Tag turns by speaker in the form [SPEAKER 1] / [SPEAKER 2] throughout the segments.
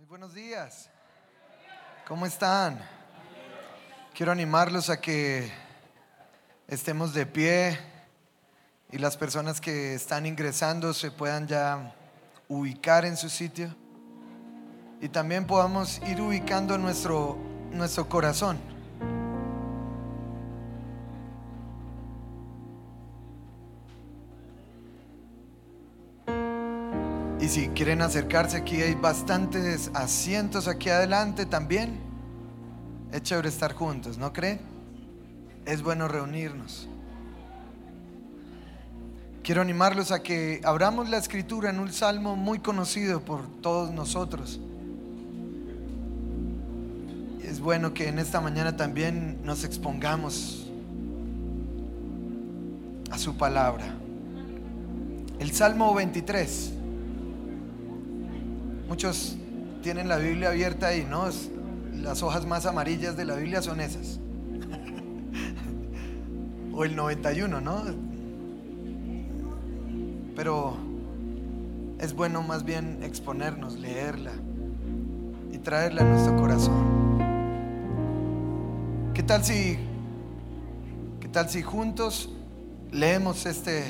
[SPEAKER 1] Muy buenos días. ¿Cómo están? Quiero animarlos a que estemos de pie y las personas que están ingresando se puedan ya ubicar en su sitio y también podamos ir ubicando nuestro corazón. Y si quieren acercarse, aquí hay bastantes asientos aquí adelante también. Es chévere estar juntos, ¿no creen? Es bueno reunirnos. Quiero animarlos a que abramos la escritura en un salmo muy conocido por todos nosotros. Y es bueno que en esta mañana también nos expongamos a su palabra. El Salmo 23. Muchos tienen la Biblia abierta ahí, ¿no? Las hojas más amarillas de la Biblia son esas. O el 91, ¿no? Pero es bueno más bien exponernos, leerla y traerla a nuestro corazón. ¿Qué tal si juntos leemos este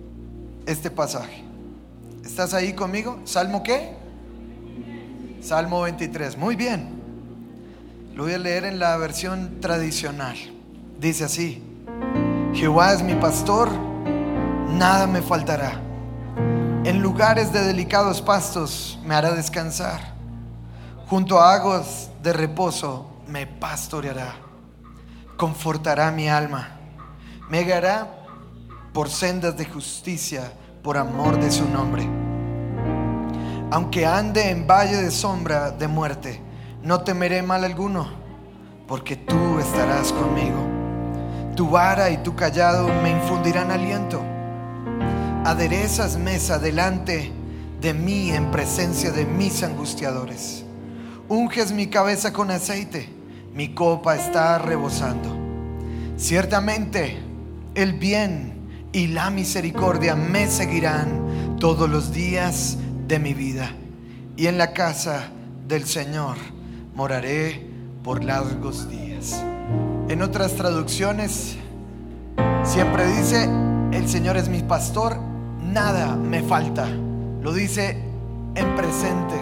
[SPEAKER 1] pasaje? ¿Estás ahí conmigo? ¿Salmo qué? Salmo 23, muy bien. Lo voy a leer en la versión tradicional. Dice así: Jehová es mi pastor, nada me faltará. En lugares de delicados pastos me hará descansar. Junto a aguas de reposo me pastoreará. Confortará mi alma. Me guiará por sendas de justicia por amor de su nombre. Aunque ande en valle de sombra de muerte, no temeré mal alguno, porque tú estarás conmigo. Tu vara y tu cayado me infundirán aliento. Aderezas mesa delante de mí en presencia de mis angustiadores. Unges mi cabeza con aceite, mi copa está rebosando. Ciertamente el bien y la misericordia me seguirán todos los días de mi vida, y en la casa del Señor moraré por largos días. En otras traducciones siempre dice: el Señor es mi pastor, nada me falta. Lo dice en presente.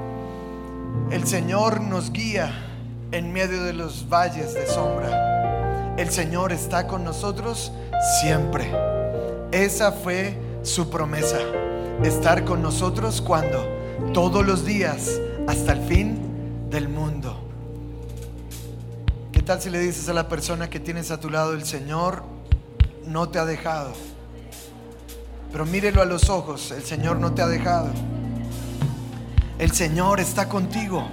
[SPEAKER 1] El Señor nos guía en medio de los valles de sombra. El Señor está con nosotros siempre. Esa fue su promesa, estar con nosotros cuando, todos los días hasta el fin del mundo. ¿Qué tal si le dices a la persona que tienes a tu lado: el Señor no te ha dejado? Pero mírelo a los ojos: el Señor no te ha dejado. El Señor está contigo.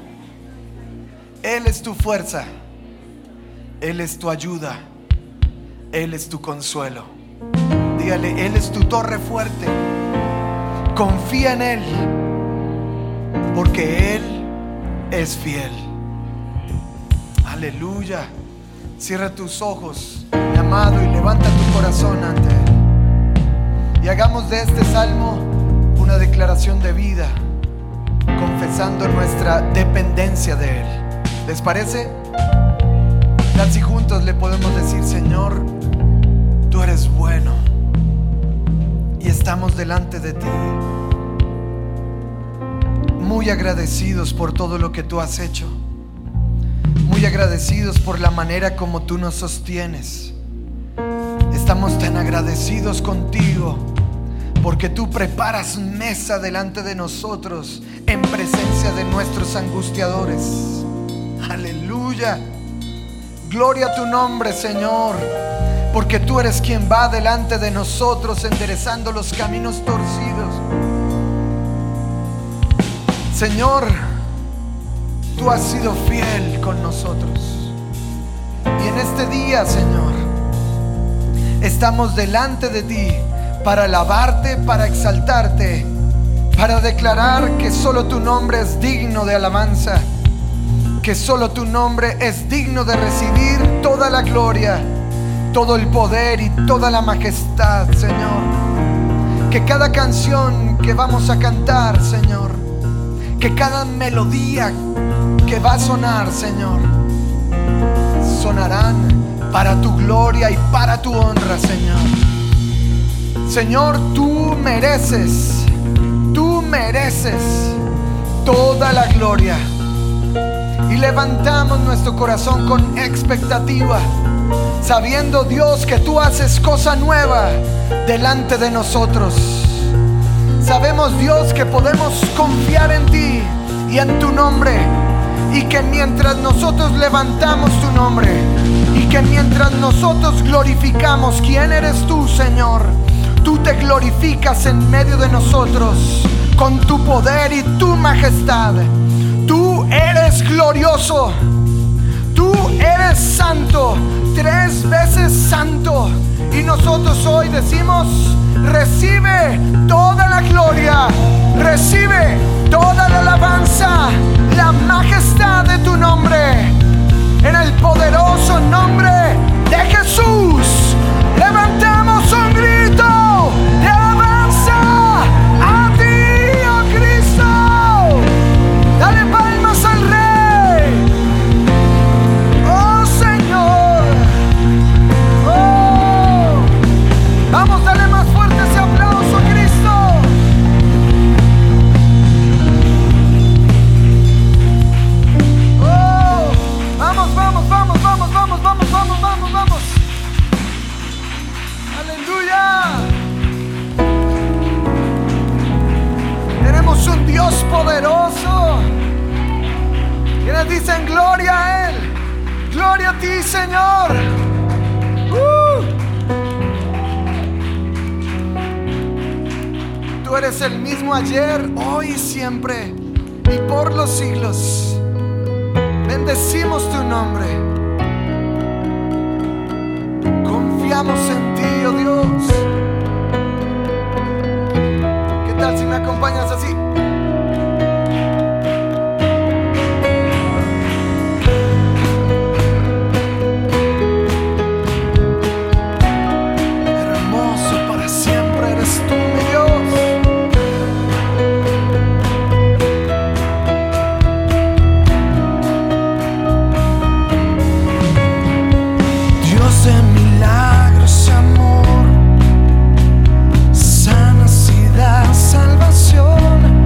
[SPEAKER 1] Él es tu fuerza, Él es tu ayuda, Él es tu consuelo. Dígale: Él es tu torre fuerte. Confía en Él, porque Él es fiel. Aleluya. Cierra tus ojos, mi amado, y levanta tu corazón ante Él. Y hagamos de este salmo una declaración de vida, confesando nuestra dependencia de Él. ¿Les parece? Tal si juntos le podemos decir: Señor, tú eres bueno y estamos delante de ti, muy agradecidos por todo lo que tú has hecho, muy agradecidos por la manera como tú nos sostienes. Estamos tan agradecidos contigo porque tú preparas mesa delante de nosotros en presencia de nuestros angustiadores. Aleluya. Gloria a tu nombre, Señor, porque tú eres quien va delante de nosotros enderezando los caminos torcidos. Señor, tú has sido fiel con nosotros. Y en este día, Señor, estamos delante de ti para alabarte, para exaltarte, para declarar que solo tu nombre es digno de alabanza, que solo tu nombre es digno de recibir toda la gloria, todo el poder y toda la majestad, Señor. Que cada canción que vamos a cantar, Señor, que cada melodía que va a sonar, Señor, sonarán para tu gloria y para tu honra, Señor. Señor, tú mereces toda la gloria. Y levantamos nuestro corazón con expectativa, sabiendo, Dios, que tú haces cosa nueva delante de nosotros. Sabemos, Dios, que podemos confiar en ti y en tu nombre, y que mientras nosotros levantamos tu nombre, y que mientras nosotros glorificamos quién eres tú, Señor, tú te glorificas en medio de nosotros con tu poder y tu majestad. Tú eres glorioso, tú eres santo, 3 veces santo. Y nosotros hoy decimos: recibe toda la gloria, recibe toda la alabanza, la majestad de tu nombre. En el poderoso nombre de Jesús, levantamos un grito de alabanza a ti, oh Cristo. Dale palmas al Rey, oh Señor. Oh, vamos, dale más fuerte ese aplauso a Cristo. Oh, vamos, vamos, vamos, vamos, vamos, vamos, vamos, vamos, vamos. Aleluya. Tenemos un Dios poderoso. Quienes dicen gloria a Él, gloria a ti, Señor. Tú eres el mismo ayer, hoy y siempre, y por los siglos. Bendecimos tu nombre. Confiamos en ti, oh Dios. ¿Qué tal si me acompañas así? Hermoso para siempre eres tú, mi Dios. Dios de milagros, amor, sana, salvación.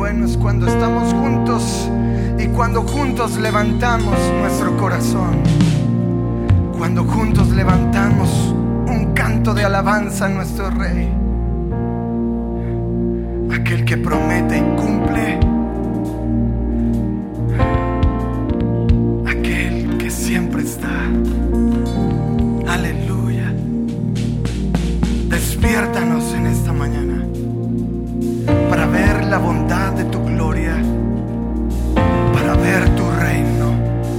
[SPEAKER 1] bueno es cuando estamos juntos y cuando juntos levantamos nuestro corazón, cuando juntos levantamos un canto de alabanza a nuestro Rey, aquel que promete y cumple, aquel que siempre está. Aleluya. Despiértanos en esta mañana para ver la bondad de tu gloria, para ver tu reino.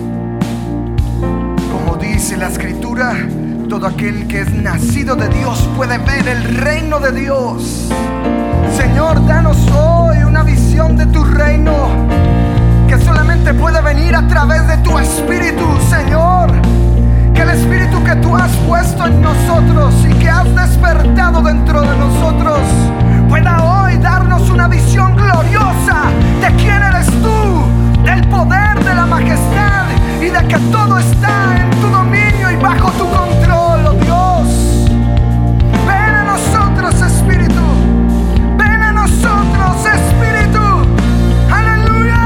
[SPEAKER 1] Como dice la Escritura, todo aquel que es nacido de Dios puede ver el reino de Dios. Señor, danos hoy una visión de tu reino que solamente puede venir a través de tu Espíritu, Señor. Que el Espíritu que tú has puesto en nosotros y que has despertado dentro de nosotros pueda hoy darnos una visión gloriosa de quién eres tú, del poder, de la majestad y de que todo está en tu dominio y bajo tu control, oh Dios. Ven a nosotros, Espíritu. Ven a nosotros, Espíritu. Aleluya.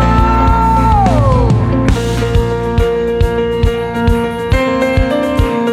[SPEAKER 1] Oh.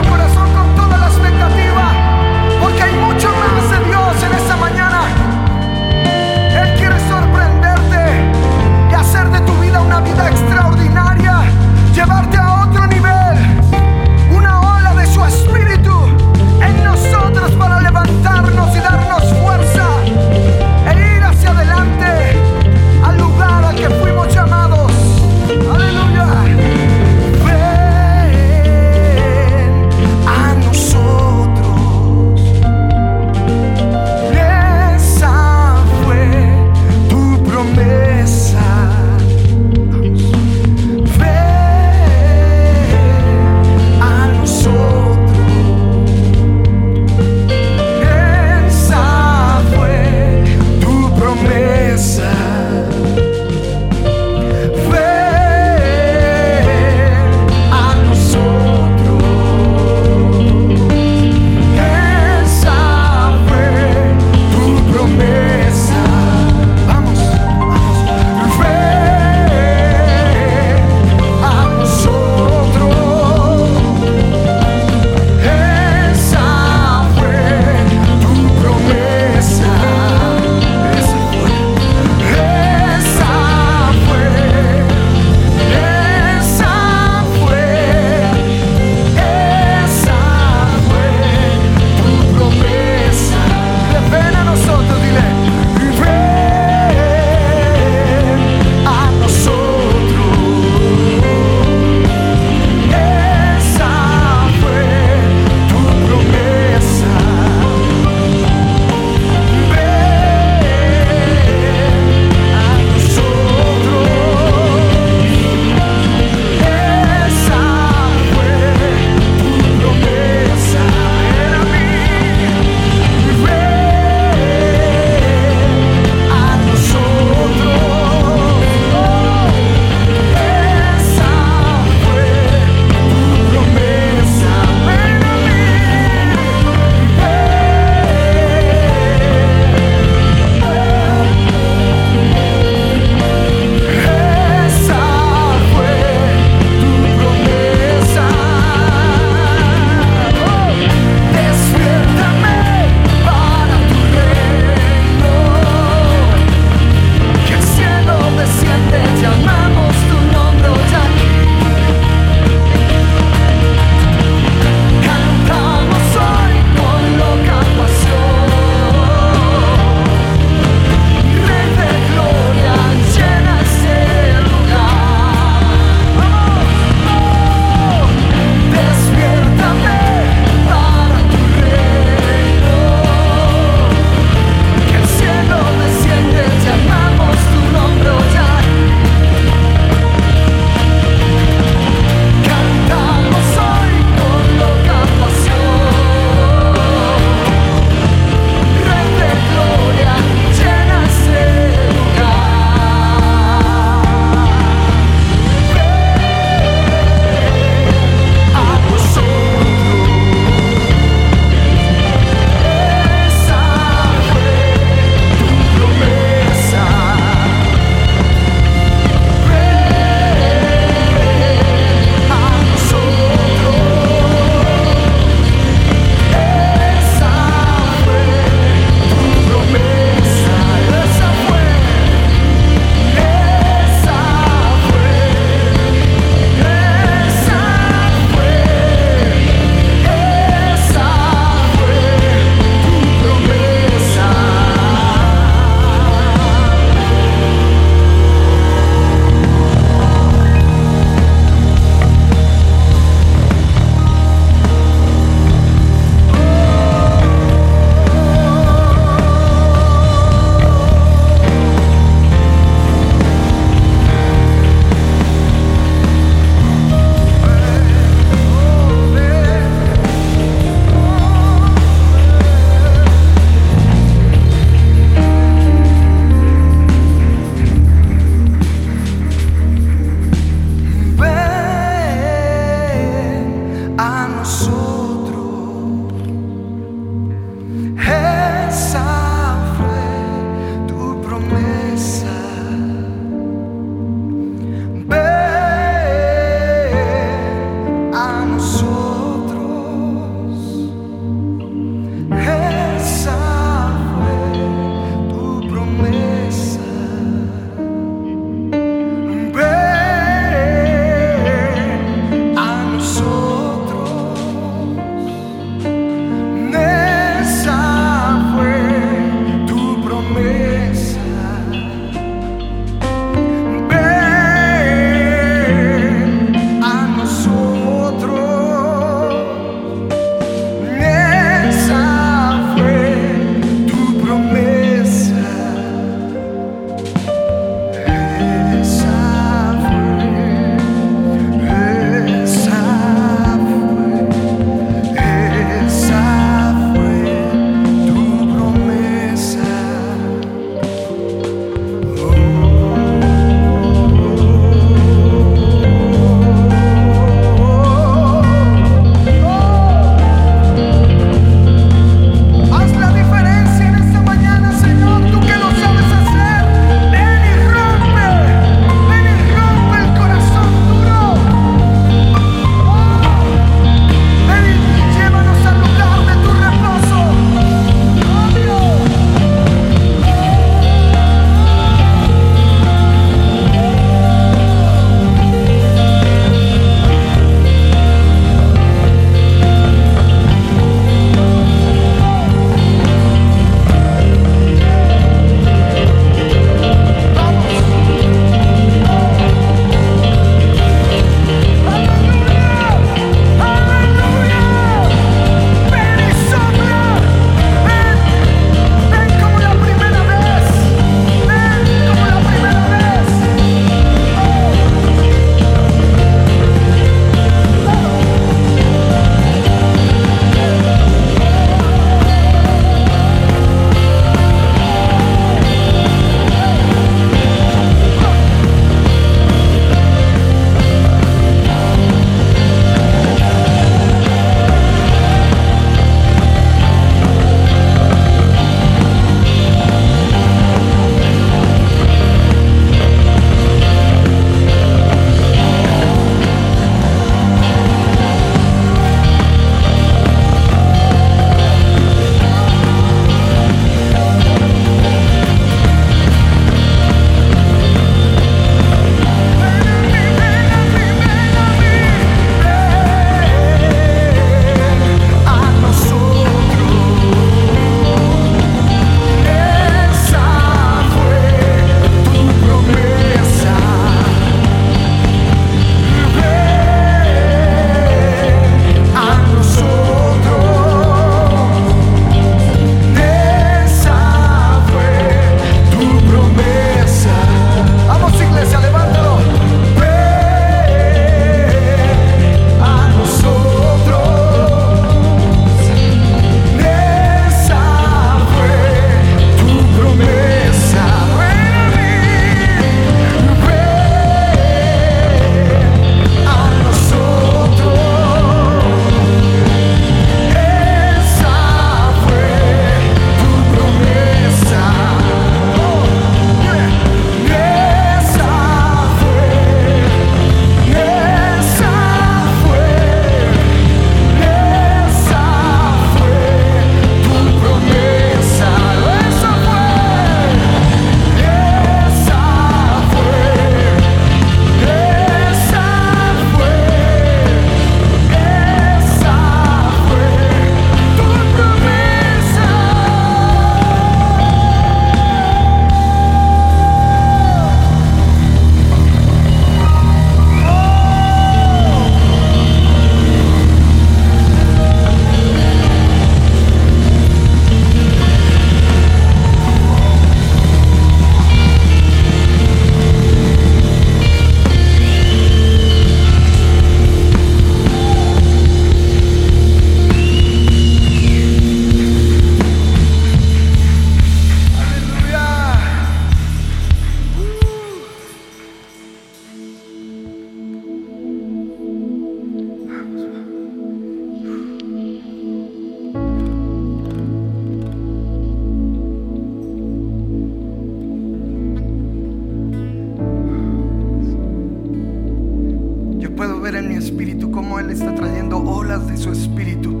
[SPEAKER 1] espíritu, cómo Él está trayendo olas de su espíritu.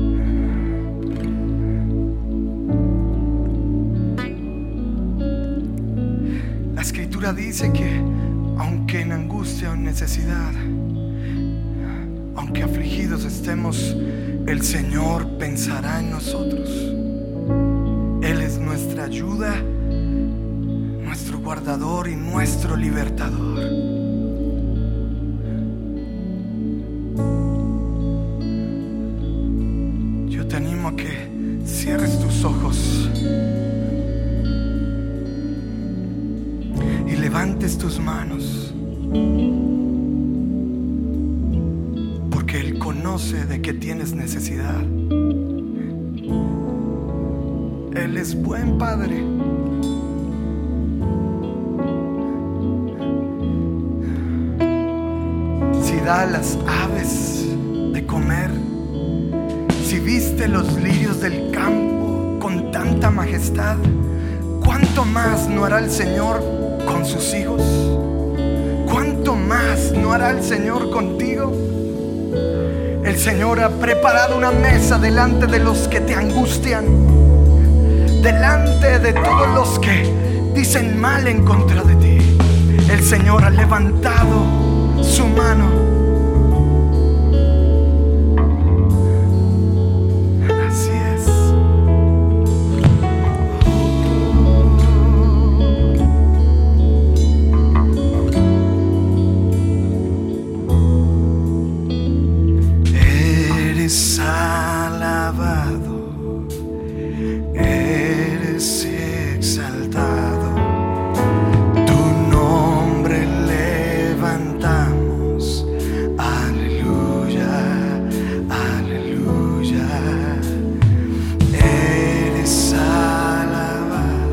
[SPEAKER 1] La escritura dice que aunque en angustia o en necesidad, aunque afligidos estemos, el Señor pensará en nosotros. Él es nuestra ayuda, nuestro guardador y nuestro libertador. Yo te animo a que cierres tus ojos y levantes tus manos, porque Él conoce de qué tienes necesidad. Él es buen Padre. Si da a las aves de comer, si viste los lirios del campo con tanta majestad, ¿cuánto más no hará el Señor con sus hijos? ¿Cuánto más no hará el Señor contigo? El Señor ha preparado una mesa delante de los que te angustian, delante de todos los que dicen mal en contra de ti. El Señor ha levantado su mano. Así es. Eres alabado, eres exaltado, tu nombre levantamos. Aleluya, aleluya. Eres alabado,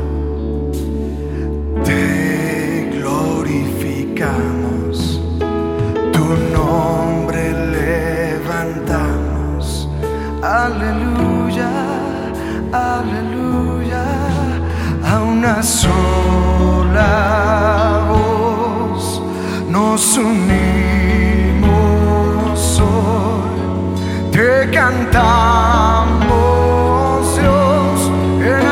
[SPEAKER 1] te glorificamos, tu nombre levantamos. Aleluya, aleluya. A una sola voz nos unimos hoy, te cantamos, Dios, en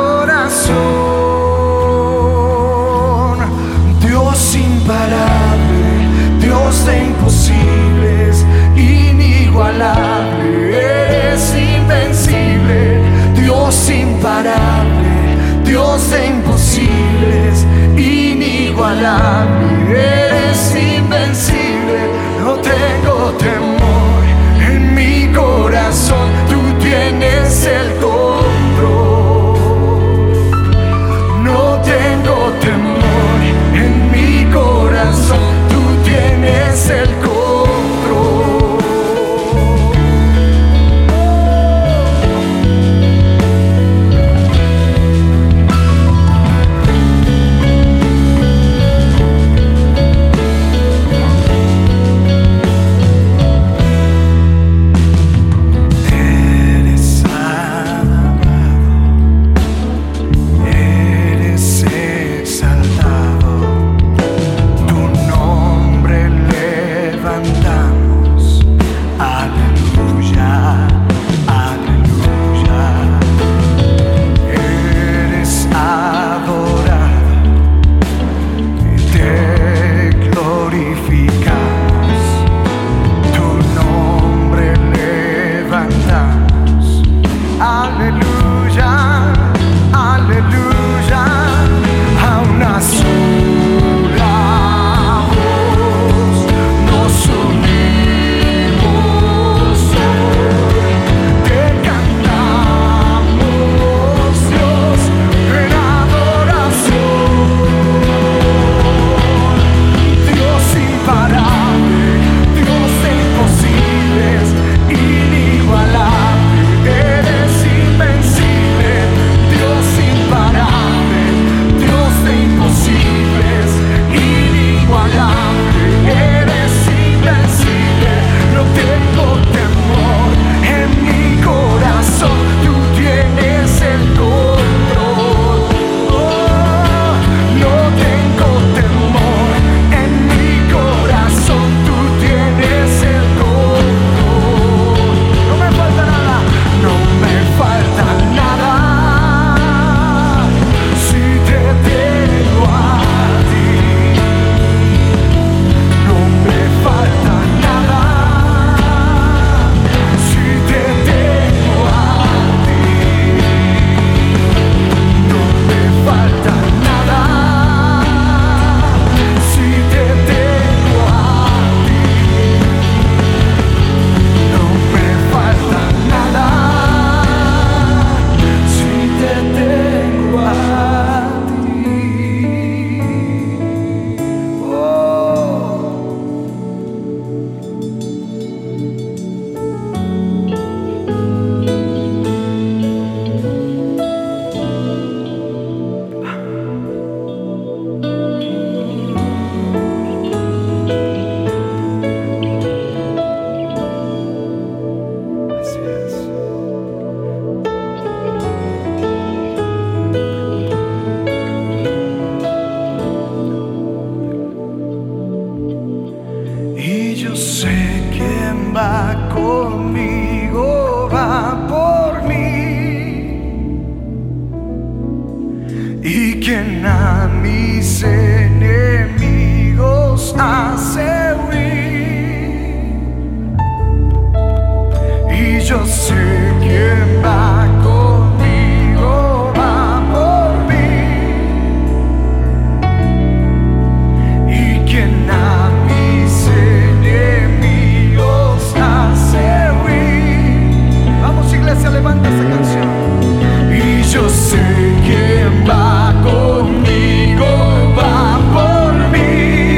[SPEAKER 1] adoración. Dios imparable, Dios de imposibles, inigualable, eres invencible. Dios imparable, Dios de imposibles, inigualable, eres invencible. No tengo temor en mi corazón, tú tienes el control. No tengo temor en mi corazón, tú tienes el control. Invencible. quien a mis enemigos hace huir. Y yo sé quién va conmigo, va por mí. Y quien a mis enemigos hace huir. Vamos, iglesia, levanta esta canción. Y yo sé quién va conmigo, va por mí.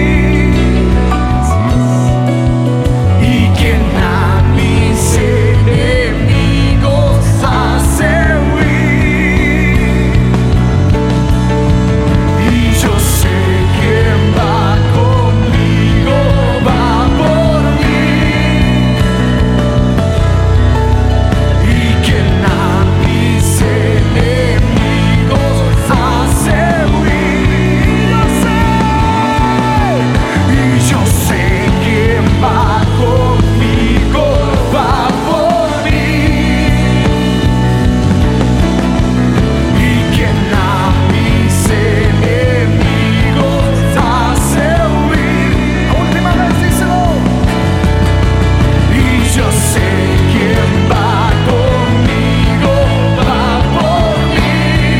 [SPEAKER 1] Y quien a mis enemigos hace huir. Y yo sé quién va conmigo, va por mí. Y quien a mis enemigos hace huir. Y yo sé quién va conmigo, va por mí. Y quien a mis enemigos hace huir. Última vez, díselo. Y yo sé quién va conmigo, va por mí.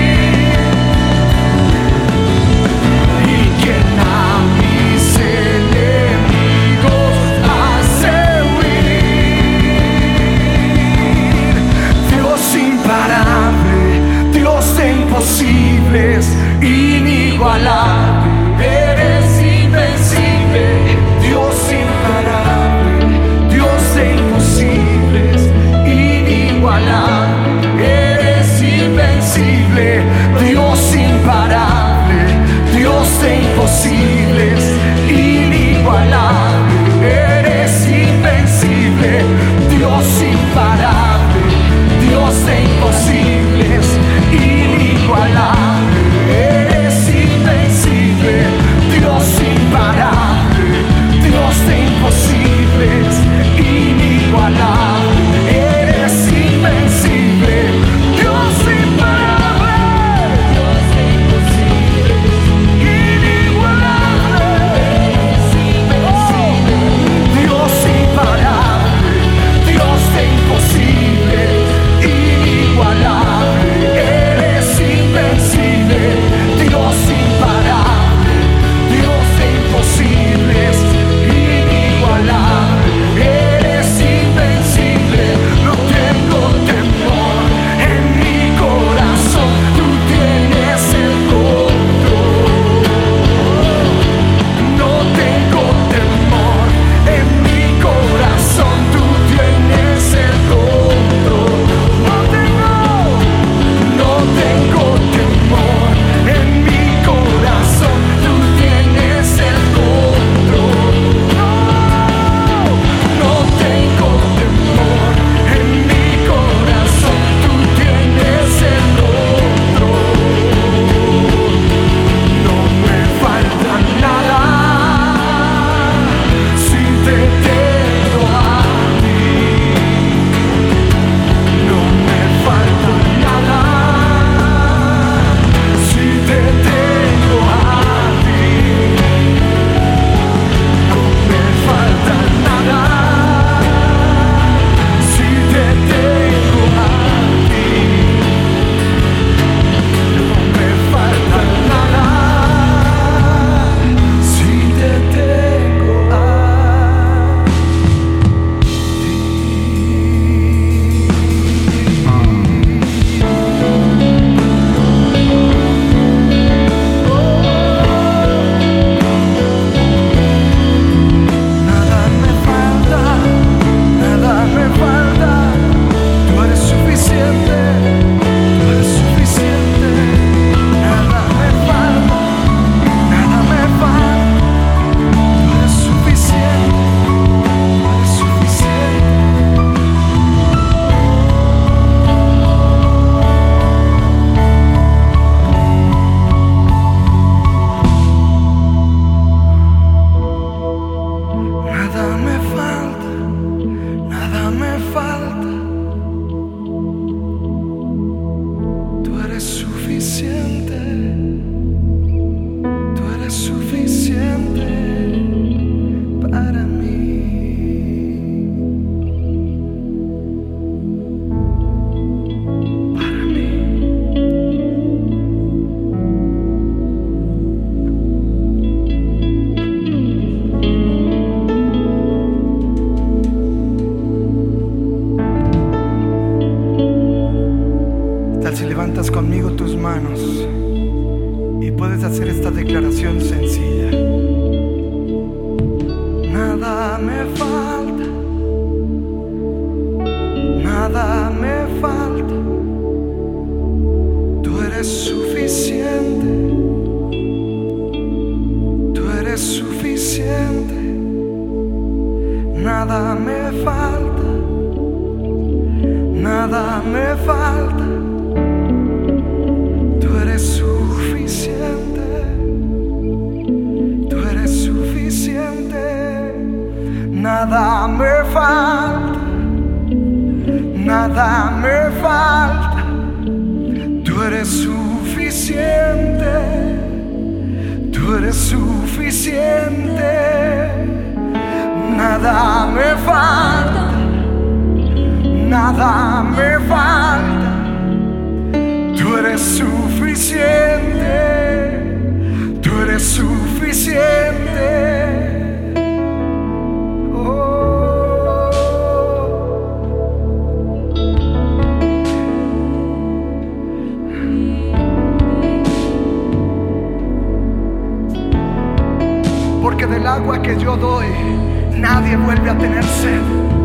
[SPEAKER 1] Y quien a mis enemigos hace huir. Dios imparable, Dios de imposibles, inigualable, eres invencible. Dios imparable, Dios de imposibles, inigualable, eres invencible. Dios imparable, Dios de imposibles, inigualable, eres invencible. Dios imparable, Dios de imposibles, inigualable, eres invencible. Dios imparable, Dios de imposibles, inigualable, eres invencible. Dios imparable, Dios de imposibles, inigualable, eres invencible. Dios imparable, Dios de imposibles, inigualable, eres invencible. Dios imparable, Dios de imposibles, inigualable, eres invencible. No tengo temor en mi corazón, tú tienes el control. No tengo temor en mi corazón, tú tienes el control. No tengo temor en mi corazón, tú tienes el control. No tengo temor en mi corazón, tú tienes el control. No me falta nada si te tengo a ti. No me falta nada si te tengo a ti. No me falta nada si te tengo a ti. No me falta nada si te tengo a Nada me falta, nada me falta. Tú eres suficiente, tú eres suficiente. Nada me falta, nada me falta. Tú eres suficiente, tú eres suficiente. Nada me falta, nada me falta. Tú eres suficiente. tal si levantas conmigo tus manos y puedes hacer esta declaración sencilla? Nada me falta, nada me falta. Tú eres suficiente, tú eres suficiente. Nada me falta, nada me falta. Tú eres suficiente, tú eres suficiente. Nada me falta, nada me falta. Tú eres suficiente, tú eres suficiente. Nada me falta, nada me falta. Tú eres suficiente, tú eres suficiente. Porque del agua que yo doy, nadie vuelve a tener sed.